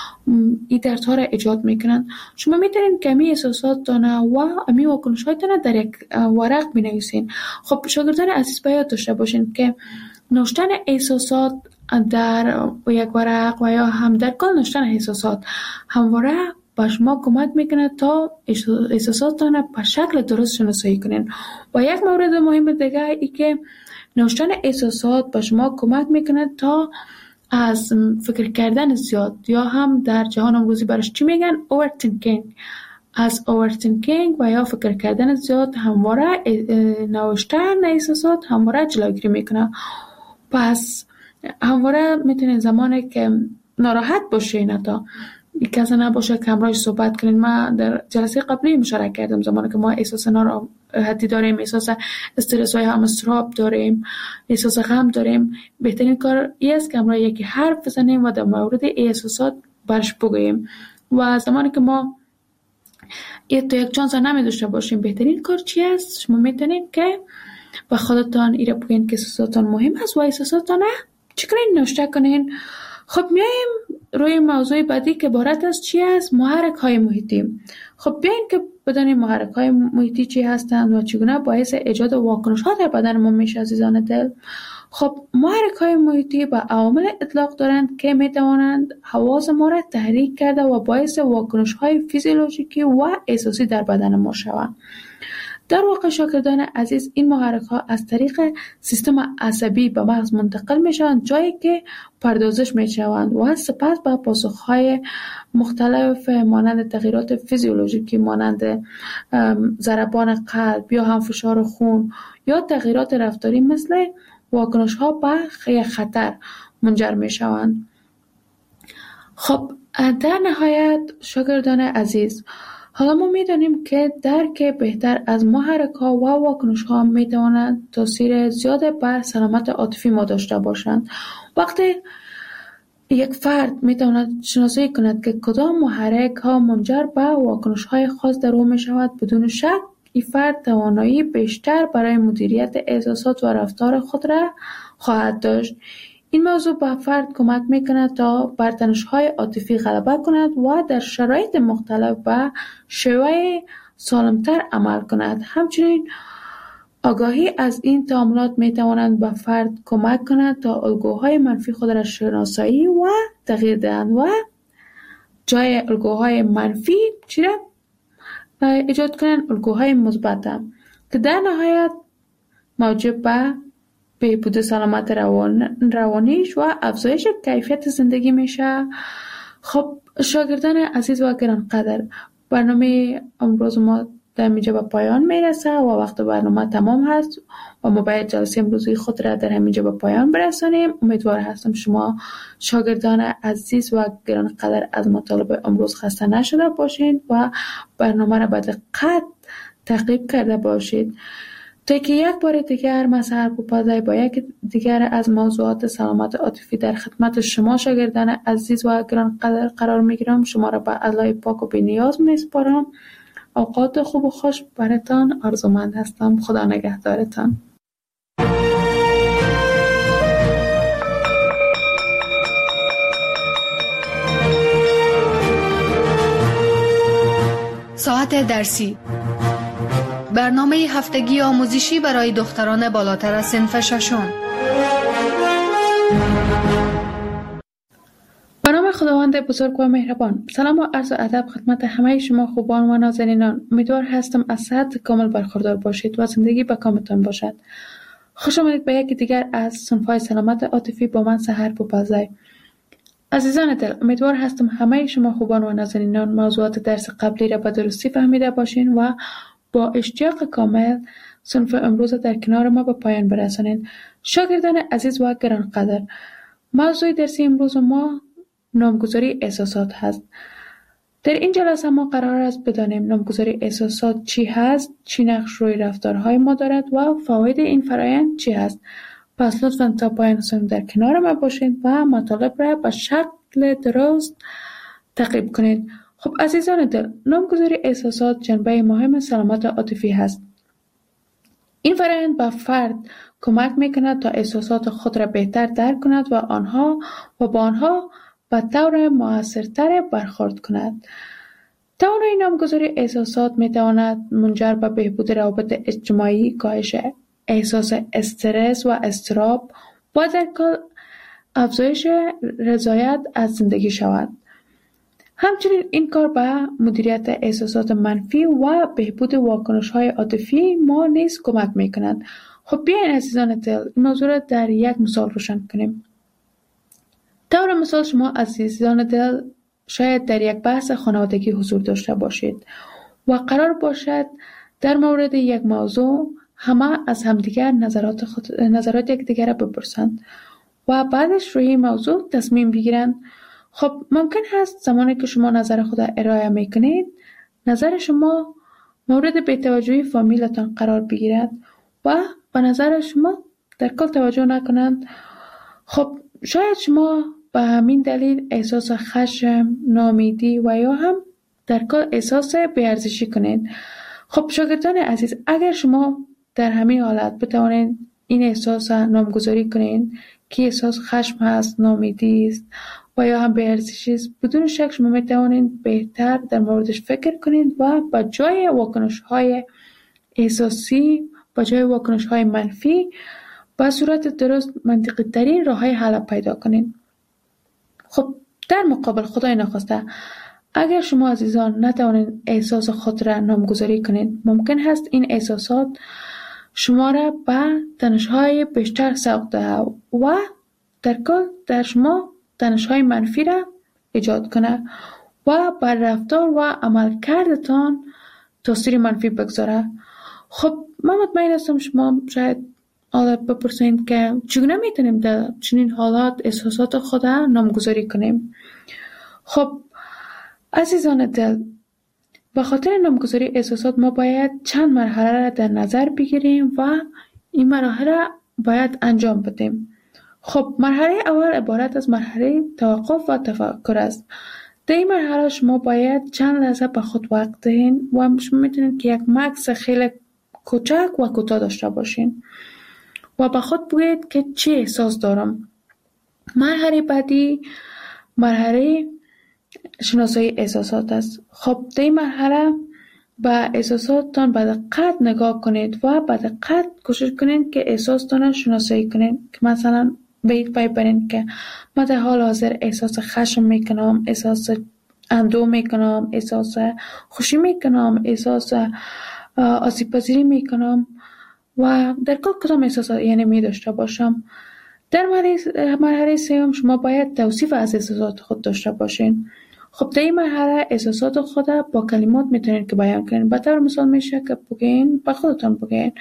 این دردها را ایجاد میکنن. شما میتونین که امی احساسات دانه و امی واکنش های دانه در یک ورق بنویسین. خب شاگردان عزیز باید داشته باشین که نوشتن احساسات در یک ورق و یا هم در کل نوشتن احساسات همواره به شما کمک میکنه تا احساساتتان به شکل درست شناسایی کنین. و یک مورد مهم دیگه ای که نوشتن احساسات به شما کمک میکنه تا از فکر کردن زیاد، یا هم در جهان امروزی برش چی میگن؟ overthinking، از overthinking و یا فکر کردن زیاد همواره نوشتن احساسات همواره جلوگیری میکنه. پس همواره میتونین زمانی که ناراحت باشین، حتی کسی نباشه که همراهش صحبت کنین. ما در جلسه قبلی مشارکت کردم زمانی که ما احساس ناراحتی داریم، احساس استرس و یا هم اضطراب داریم، احساس غم داریم، بهترین کار این است که همراه یکی حرف بزنیم و در مورد احساسات برش بگوییم. و زمانی که ما یه تو یک چانس نمی داشته باشیم، بهترین کار چی است؟ شما میتونین که با خودتان ایره بگین که احساساتان مهم است و احساساتان چی کنین؟ نوشته کنین. خب میایم روی موضوع بعدی که عبارت از چی است؟ محرک های محیطی. خب بیاین که بدانیم محرک های محیطی چی هستند و چگونه باعث ایجاد واکنش ها در بدن ما میشه. عزیزان دل، خب محرک های محیطی به عوامل اطلاق دارند که میتوانند حواس ما را تحریک کرده و باعث واکنش های فیزیولوژیکی و احساسی در بدن ما شوند. در واقع شاگردان عزیز، این محرک ها از طریق سیستم عصبی به مغز منتقل می شوند، جایی که پردازش می شوند و سپس به پاسخ های مختلف مانند تغییرات فیزیولوژیکی مانند ضربان قلب یا هم فشار خون یا تغییرات رفتاری مثل واکنش ها به خطر منجر می شوند. خب در نهایت شاگردان عزیز، حالا ما می‌دانیم که درک بهتر از محرک ها و واکنش ها می‌تواند تاثیر زیاد بر سلامت عاطفی ما داشته باشند. وقتی یک فرد می‌تواند شناسایی کند که کدام محرک ها منجر به واکنش های خاص در او می‌شود، بدون شک این فرد توانایی بیشتر برای مدیریت احساسات و رفتار خود را خواهد داشت. این موضوع به فرد کمک میکند تا بر تنش‌های عاطفی غلبه کند و در شرایط مختلف به شیوه سالمتر عمل کند. همچنین آگاهی از این تعاملات میتواند به فرد کمک کند تا الگوهای منفی خود را شناسایی و تغییر دهند و جای الگوهای منفی چی را ایجاد کنند؟ الگوهای مثبت که در نهایت موجب به بهبود سلامت روان روانیش و افزایش کیفیت زندگی میشه. خب شاگردان عزیز و گرانقدر، برنامه امروز ما در اینجا به پایان میرسه و وقت برنامه تمام هست و ما باید جلسه امروزی خود را در همینجا به پایان برسانیم. امیدوار هستم شما شاگردان عزیز و گرانقدر از مطالب امروز خسته نشده باشید و برنامه را به دقت تعقیب کرده باشید تا که یک بار دیگر من سرپوپازی با یک دیگر از موضوعات سلامت عاطفی در خدمت شما شاگردان عزیز و گرانقدر قرار میگیرم. شما را به الله پاک و بی‌نیاز میسپارم. اوقات خوب و خوش براتان آرزومند هستم. خدا نگهدارتان. ساعت درسی، برنامه هفتگی آموزشی برای دختران بالاتر از صنف ششم. به نام خداوند بزرگ و مهربان. سلام و عرض ادب خدمت همه شما خوبان و نازنینان. امیدوار هستم از صحت کامل برخوردار باشید و زندگی به کامتان باشد. خوش آمدید به یکی دیگر از صنف‌های سلامت عاطفی با من سحر بوپزای. عزیزان دل، امیدوار هستم همه شما خوبان و نازنینان موضوعات درس قبلی را به درستی فهمیده باشین و با اشتیاق کامل صنف امروز در کنار ما به پایان برسانید. شاگردان عزیز و گرانقدر، موضوع درسی امروز ما نامگذاری احساسات هست. در این جلسه ما قرار است بدانیم نامگذاری احساسات چی هست، چی نقش روی رفتارهای ما دارد و فواید این فرآیند چی هست. پس لطفاً تا پایان صنف در کنار ما باشید و مطالب را به شکل درست تعقیب کنید. خب عزیزان دل، نامگذاری احساسات جنبه مهم سلامت عاطفی هست. این فرآیند به فرد کمک میکند تا احساسات خود را بهتر درک کند و آنها و با آنها به طور مؤثرتر برخورد کند. توانایی نامگذاری احساسات میتواند منجر به بهبود روابط اجتماعی، کاهش احساس استرس و اضطراب و در کل افزایش رضایت از زندگی شود. همچنین این کار به مدیریت احساسات منفی و بهبود واکنش‌های عاطفی ما نیز کمک می‌کند. خب بیاین عزیزان دل این موضوع را در یک مثال روشن کنیم. طور مثال شما عزیزان دل شاید در یک بحث خانوادگی حضور داشته باشید و قرار باشد در مورد یک موضوع همه از همدیگر نظرات خود نظرات یکدیگر را بپرسند و بعدش روی این موضوع تصمیم بگیرند. خب ممکن هست زمانی که شما نظر خود ارائه میکنید نظر شما مورد بی‌توجهی فامیلتان قرار بگیرد و به نظر شما در کل توجه نکنند. خب شاید شما به همین دلیل احساس خشم، ناامیدی و یا هم در کل احساس بی‌ارزشی کنید. خب شاگردان عزیز، اگر شما در همین حالت بتوانید این احساس نامگذاری کنید که احساس خشم هست، ناامیدی است و یا هم بی‌ارزشی است، بدون شک شما میتوانید بهتر در موردش فکر کنید و با جای واکنش‌های احساسی، با جای واکنش‌های منفی با صورت درست منطقی ترین راه‌های حل پیدا کنید. خب در مقابل خدای نخواسته اگر شما عزیزان نتوانید احساس خود را نامگذاری کنید، ممکن هست این احساسات شما را به تنش‌های بیشتر سوق دهد و در کل در شما تنش‌های منفی را ایجاد کنه و بر رفتار و عملکردتان تاثیر منفی بگذاره. خب من مطمئن هستم شما شاید حالت بپرسید که چگونه میتونیم در چنین حالات احساسات خود را نامگذاری کنیم. خب عزیزان دل، به خاطر نامگذاری احساسات ما باید چند مرحله را در نظر بگیریم و این مراحل را باید انجام بدیم. خب مرحله اول عبارت از مرحله توقف و تفکر است. در این مرحله شما باید چند لحظه به خود وقت دهید و شما میتونید که یک مکث خیلی کوچک و کوتاه داشته باشین و به خود بگویید که چه احساس دارم. مرحله بعدی مرحله شناسایی احساسات است. خب در این مرحله به احساساتتان به دقت نگاه کنید و به دقت کوشش کنید که احساساتتان را شناسایی کنید. که مثلا بهید پی برید که من در حال حاضر احساس خشم میکنم، احساس اندوه میکنم، احساس خوشی میکنم، احساس آسیب پذیری میکنم و در کل کدام احساسات یعنی می داشته باشم. در مرحله سوم شما باید توصیف از احساسات خود داشته باشین. خب در این مرحله احساسات خود با کلمات میتونید که بیان کنید. به طور مثال میشه که بگین به خودتان بگین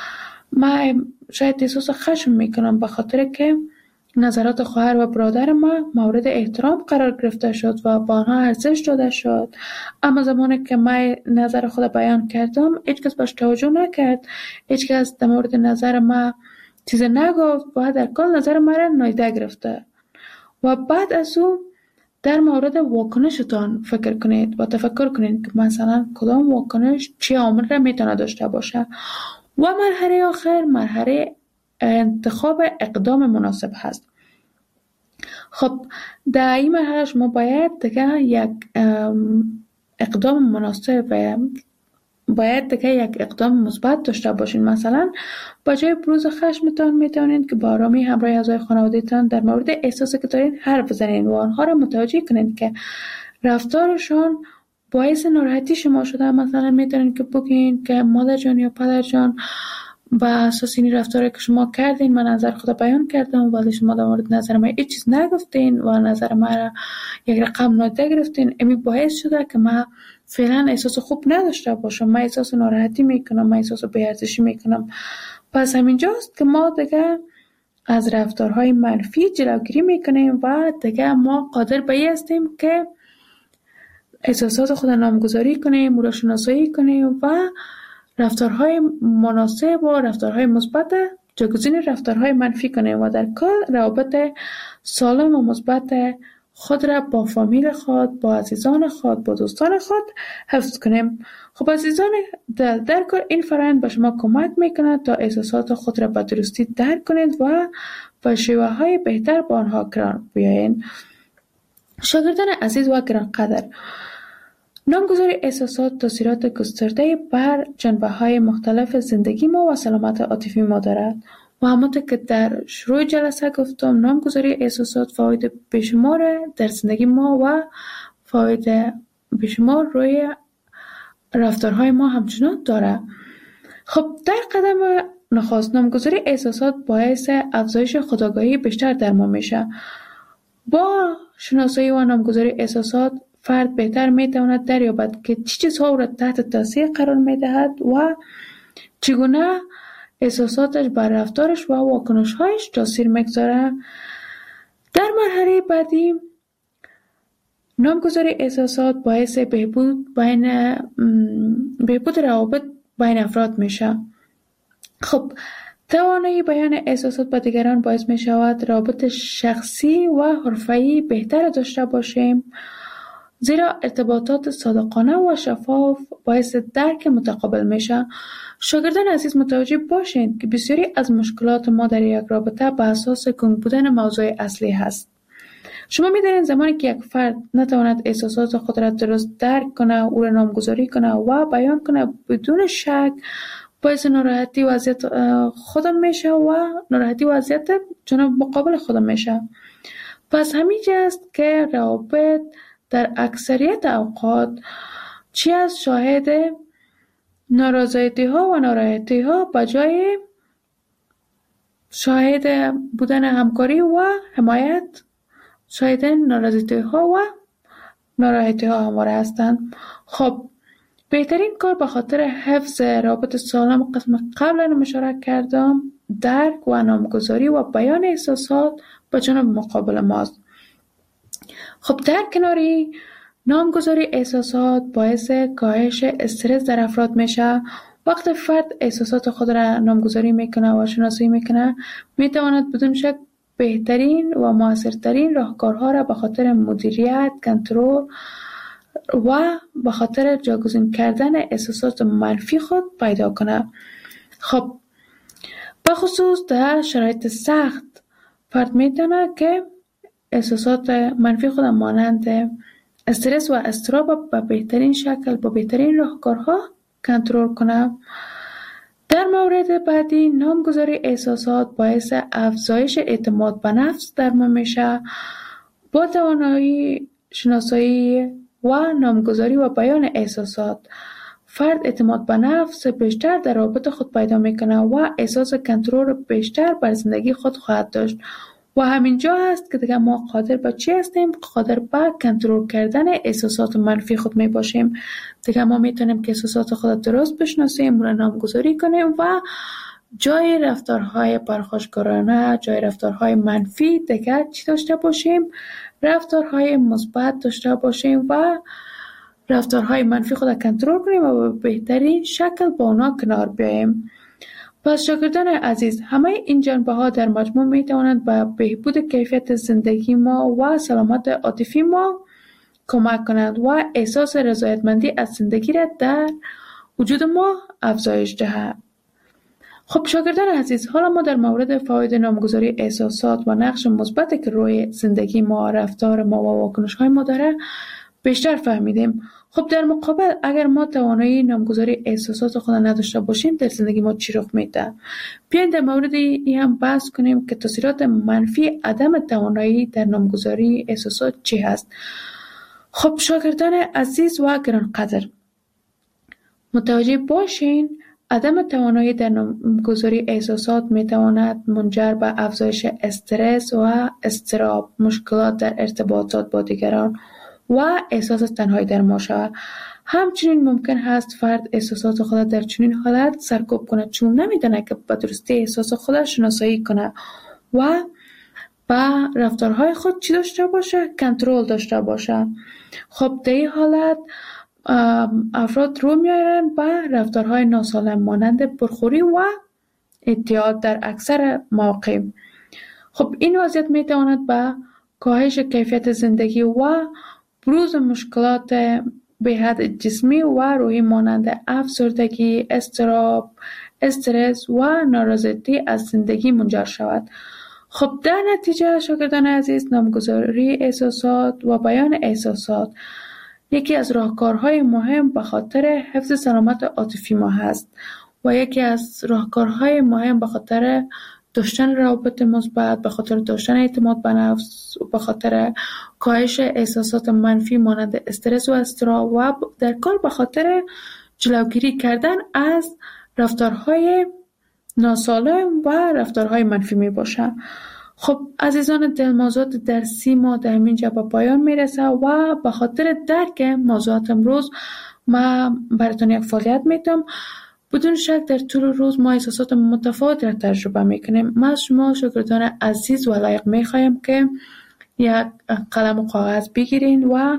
من شاید احساس خشم میکنم به خاطر که نظرات خواهر و برادر ما مورد احترام قرار گرفته شد و با آنها ارزش داده شد، اما زمانی که من نظر خود بیان کردم هیچ کس باش توجه نکرد، هیچ کس در مورد نظر ما چیز نگفت و در کل نظر ما را نادیده گرفته. و بعد از اون در مورد واکنشتان فکر کنید و تفکر کنید که مثلا کدام واکنش چه عامل را میتونه داشته باشه. و مرحله آخر مرحله انتخاب اقدام مناسب هست. خب در این مرحله شما باید دیگه یک اقدام مناسب و باید دیگه یک اقدام مثبت داشته باشین. مثلا با جای بروز خشمتان میتونید که با آرامی همراه اعضای خانواده‌تان در مورد احساسی که دارین حرف بزنین و آنها را متوجه کنین که رفتارشان باعث ناراحتی شما شده. مثلا میتونین که بگین که مادر جان یا پدر جان، با اساس این رفتاری که شما کردین من نظر خود بیان کردم ولی شما در مورد نظر من هیچ چیز نگفتین و نظر من را یک رقم نادیده گرفتین. امی باعث شده که من فعلا احساس خوب نداشته باشم، من احساس ناراحتی میکنم، من احساس بی‌ارزشی میکنم. پس همینجاست که ما دیگه از رفتارهای منفی جلوگیری میکنیم و دیگه ما قادر به این هستیم که احساسات خود نامگذاری کنیم، او را شناسایی کنیم و رفتارهای مناسب و رفتارهای مثبت جایگزین رفتارهای منفی کنیم و در کل روابط سالم و مثبت خود را با فامیل خود، با عزیزان خود، با دوستان خود حفظ کنیم. خب عزیزان، در, در کل این فرآیند به شما کمک میکنه تا احساسات خود را به درستی درک کنید و با شیوه های بهتر با آنها کنار بیایید. شاگردان عزیز و گرانقدر، نامگذاری احساسات تاثیرات گسترده بر جنبه‌های مختلف زندگی ما و سلامت عاطفی ما دارد و همانطور که در شروع جلسه گفتم، نامگذاری احساسات فواید بیشمار در زندگی ما و فواید بیشمار روی رفتارهای ما همچنان دارد. خب در قدم نخست نامگذاری احساسات باعث افزایش خودآگاهی بیشتر در ما میشه. با شناسایی و نامگذاری احساسات فرد بهتر میتواند دریابد که چه چیزها را تحت تاثیر قرار میدهد و چگونه احساساتش بر رفتارش و واکنش‌هایش تاثیر میگذارد. در مرحله بعدی نامگذاری احساسات باعث بهبود بین بهبود روابط بین افراد میشه. خب توانایی بیان احساسات به دیگران باعث می شود روابط شخصی و حرفه‌ای بهتر داشته باشیم، زیرا ارتباطات صادقانه و شفاف باعث درک متقابل میشه. شاگردان عزیز متوجه باشید که بسیاری از مشکلات ما در یک رابطه به اساس گنگ بودن موضوع اصلی هست. شما می‌دانید زمانی که یک فرد نتواند احساسات خود را درست درک کنه، او را نامگذاری کنه و بیان کنه، بدون شک باعث ناراحتی و اذیت خودم میشه و ناراحتی و اذیت جناب مقابل خودم میشه. پس همینجا است که روابط در اکثریت اوقات چی از شاهد نارضایتی ها و ناراحتی ها به جای شاهد بودن همکاری و حمایت شاهد نارضایتی ها و ناراحتی ها همواره هستند. خب بهترین کار به خاطر حفظ رابط سالم قسم قبلا اشاره کردم درک و نامگذاری و بیان احساسات به جانب مقابل ماست. خب در کناری نامگذاری احساسات باعث کاهش استرس در افراد میشه. وقتی فرد احساسات خود را نامگذاری میکنه و شناسایی میکنه، میتواند بدون شک بهترین و موثرترین راهکارها را به خاطر مدیریت، کنترل و به خاطر جایگزین کردن احساسات منفی خود پیدا کنه. خب به خصوص در شرایط سخت فرد میتونه که احساسات منفی خود مانند استرس و اضطراب به بهترین شکل با بهترین راهکارها کنترل کنه. در مورد بعدی نامگذاری احساسات باعث افزایش اعتماد به نفس در ما میشه. با توانایی شناسایی و نامگذاری و بیان احساسات فرد اعتماد به نفس بیشتر در رابط خود پیدا میکنه و احساس کنترل بیشتر بر زندگی خود خواهد داشت و همینجا هست که دیگه ما قادر به چی هستیم؟ قادر به کنترل کردن احساسات منفی خود می باشیم. دیگه ما میتونیم که احساسات خود درست بشناسیم، اون نامگذاری کنیم و جای رفتارهای پرخاشگرانه، جای رفتارهای منفی دیگه چی داشته باشیم؟ رفتارهای مثبت داشته باشیم و رفتارهای منفی خود کنترل کنیم و به بهترین شکل با اونا کنار بیاییم. پس شاگردان عزیز، همه این جنبه ها در مجموع می توانند به بهبود کیفیت زندگی ما و سلامت عاطفی ما کمک کنند و احساس رضایتمندی از زندگی را در وجود ما افزایش دهند. خب شاگردان عزیز، حالا ما در مورد فواید نامگذاری احساسات و نقش مثبتی که روی زندگی ما، رفتار ما و واکنش های ما داره بیشتر فهمیدیم. خب در مقابل اگر ما توانایی نامگذاری احساسات خود نداشته باشیم در زندگی ما چی رخ میده؟ بیاین در مورد این هم بحث کنیم که تاثیرات منفی عدم توانایی در نامگذاری احساسات چی هست. خب شاگردان عزیز و گرانقدر، متوجه باشین عدم توانایی در نامگذاری احساسات میتواند منجر به افزایش استرس و اضطراب، مشکلات در ارتباطات با دیگران و احساس تنهایی در ما شود. همچنین ممکن هست فرد احساسات خود در چنین حالت سرکوب کند چون نمیدونه که به درستی احساس خود شناسایی کنه و با رفتارهای خود چی داشته باشه؟ کنترل داشته باشه. خب در این حالت افراد رو میارن به رفتارهای ناسالم مانند پرخوری و اعتیاد در اکثر مواقع. خب این وضعیت میتواند به کاهش کیفیت زندگی و بروز مشکلات به حد جسمی و روحی مانند افسردگی، اضطراب، استرس و نارضایتی از زندگی منجر شود. خب در نتیجه شاگردان عزیز، نامگذاری احساسات و بیان احساسات یکی از راهکارهای مهم به خاطر حفظ سلامت عاطفی ما هست و یکی از راهکارهای مهم به خاطر داشتن روابط مثبت، به خاطر داشتن اعتماد به نفس، به خاطر کاهش احساسات منفی مانند استرس و اضطراب و در کل به خاطر جلوگیری کردن از رفتارهای ناسالم و رفتارهای منفی می باشه. خب عزیزان دل، موضوعات درسی ما در همینجا به پایان میرسه و به خاطر درک موضوعات امروز ما براتون یک فعالیت میتونم. بدون شک در طول روز ما احساسات متفاوت را تجربه میکنیم. ما از شما شاگردان عزیز و لایق میخوایم که یک قلم و کاغذ بگیرین و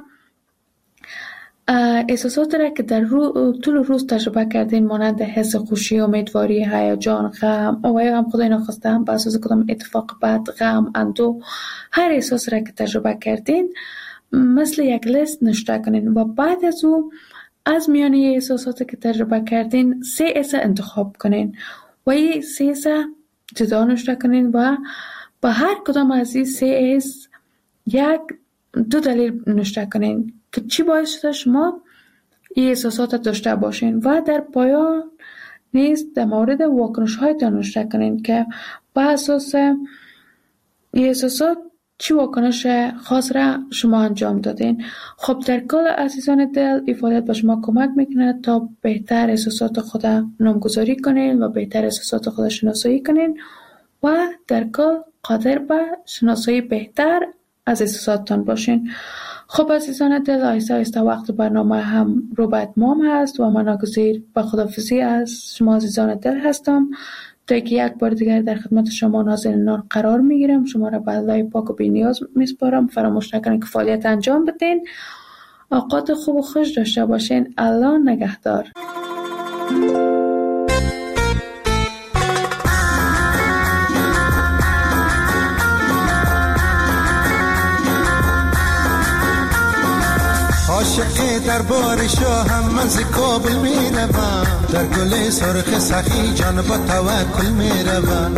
احساسات را که در رو طول روز تجربه کردین مانند حس خوشی، امیدواری، هیجان، غم و یا هم خدای ناخواسته هم به اساس کدام اتفاق بد، غم، اندوه، هر احساس را که تجربه کردین مثل یک لیست نوشته کنین و بعد از او از میان احساساتی که تجربه کردین سه حس انتخاب کنین و این سه حس جدا نوشته کنین و به هر کدام از این سه حس یک دو دلیل نوشته کنین که چی باعث شده شما این احساسات داشته باشین و در پایان نیز در مورد واکنش هایتان نوشته کنین که به اساس این احساسات چی واکنش خاص را شما انجام دادین. خب در کل عزیزان دل، این فعالیت به شما کمک میکنه تا بهتر احساسات خود نامگذاری کنین و بهتر احساسات خود شناسایی کنین و در کل قادر به شناسایی بهتر از احساساتتان باشین. خب عزیزان دل، آهسته آهسته وقت برنامه هم رو به اتمام هست و من ناگزیر به خداحافظی از شما عزیزان دل هستم تا که یک بار دیگر در خدمت شما نازنینان قرار میگیرم. شما را به الله پاک و بی‌نیاز میسپارم. فراموش نکنید که فعالیت انجام بدین. اوقات خوب و خوش داشته باشین. الله نگهدار. عاشق دربار شاهم من ز کابل می روم، در گل سرخ سخی جان با توکل می روم.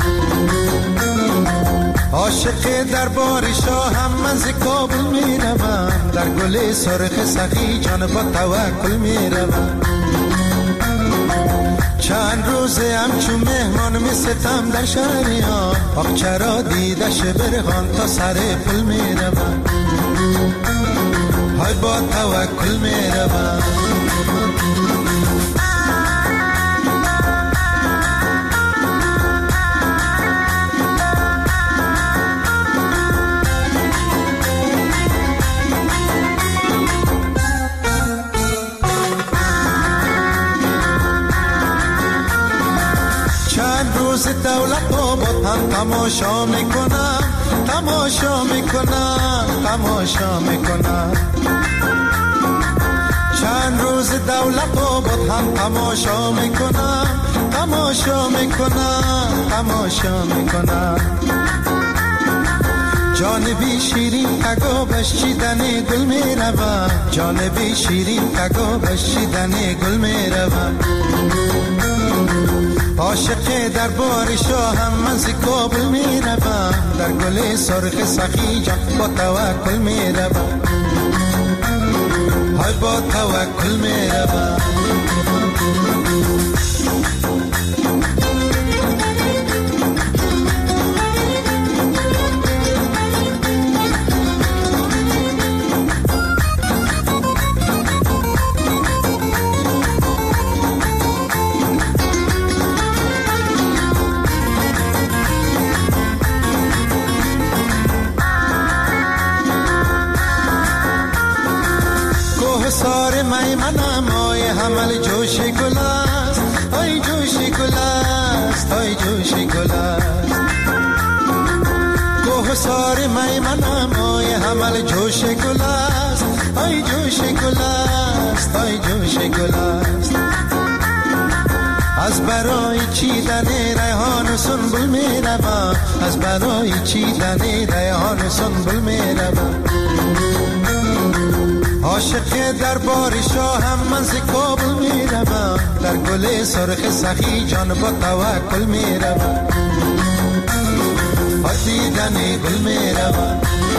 عاشق دربار شاهم من ز کابل می روم، در گل سرخ سخی جان با توکل می روم. چند روزه هم چون مهمان می ستم در شهریان، آخ چرا دیدش برهان تا سر پل می روم. های با توکل می روم. چند روز دولت آباد هم تماشا می کنم، تماشا می کنم، تماشا می کنم. چند روز دولت آباد هم تماشا می کنم، تماشا می کنم، تماشا می کنم. جانبی شیرین تگو بشیدن گل می روم، جانبی شیرین تگو بشیدن گل می روم. عاشق دربار شاهم من ز کابل می روم، در گل سرخ سخی جان با توکل می روم. های با توکل میروم. میمنم آی حمل جوش گل است، آی جوش گل است، آی جوش گل است. کوهسار میمنم آی حمل جوش گل است، آی جوش گل است، آی جوش گل است. از برای چیدن ریحان و سنبل میروم، از برای چیدن ریحان و سنبل میروم. عاشق دربار شاهم من ز کابل میروم، در گل سرخ سخی جان با توکل میروم. های دیدن گل میروم،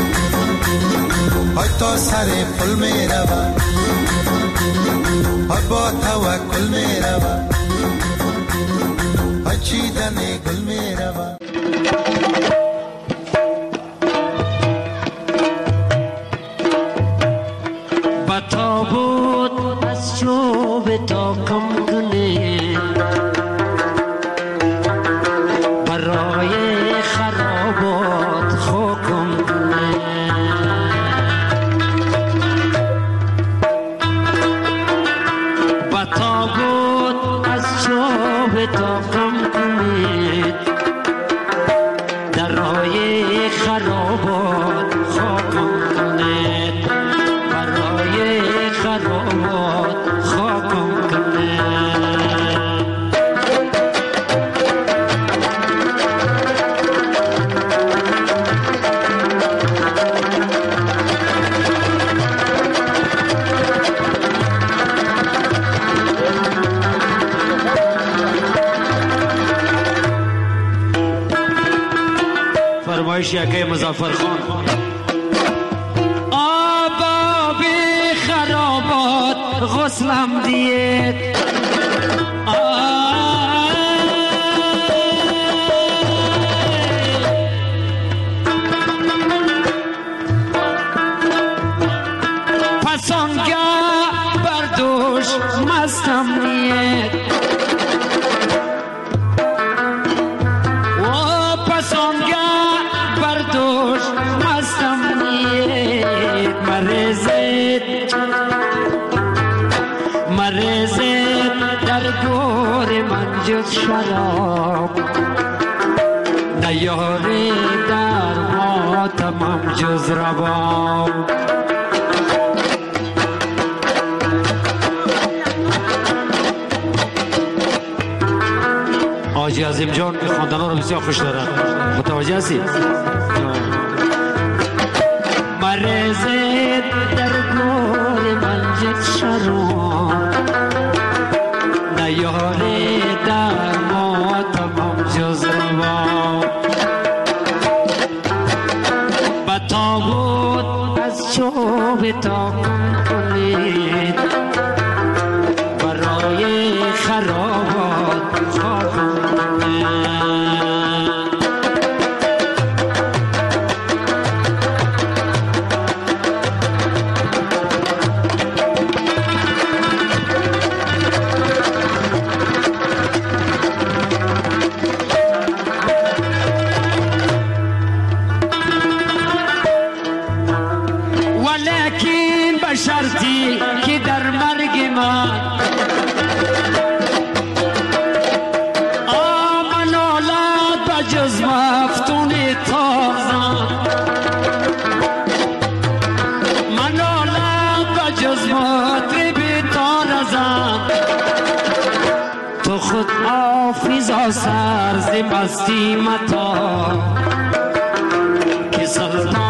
های تا سر پل میروم، های با توکل میروم، های چیدن گل میروم. تابوت از چوب تا کم کنه، برای خرابات خوکم کنه. با تابوت از چوب تا کم کنه، درای خرابات خوکم کنه. خرابات خاکم کنه. فرمایش یکه مظفر خان. غسلم دید پسانگه بردوش مستم دید و پسانگه بردوش مستم دید. مرزید مرزید در گور من جز شراب، نیاره در ما تمام جز رباب. آجی عظیم جان خواندنان رو بسیار خوش دارن، متوجه هستی؟ مرزید در گور من جز شراب، نیاره در ما تمام جز رباب. با تابوت از چوب تا کم کنید، برای خرابات خاکم کنید. شرطی که در مرگ من آمن آلت بجز مفتون تازم، من آلت بجز مطرب تارزم. تو خود حافظ سر ز مستی متا که سلطان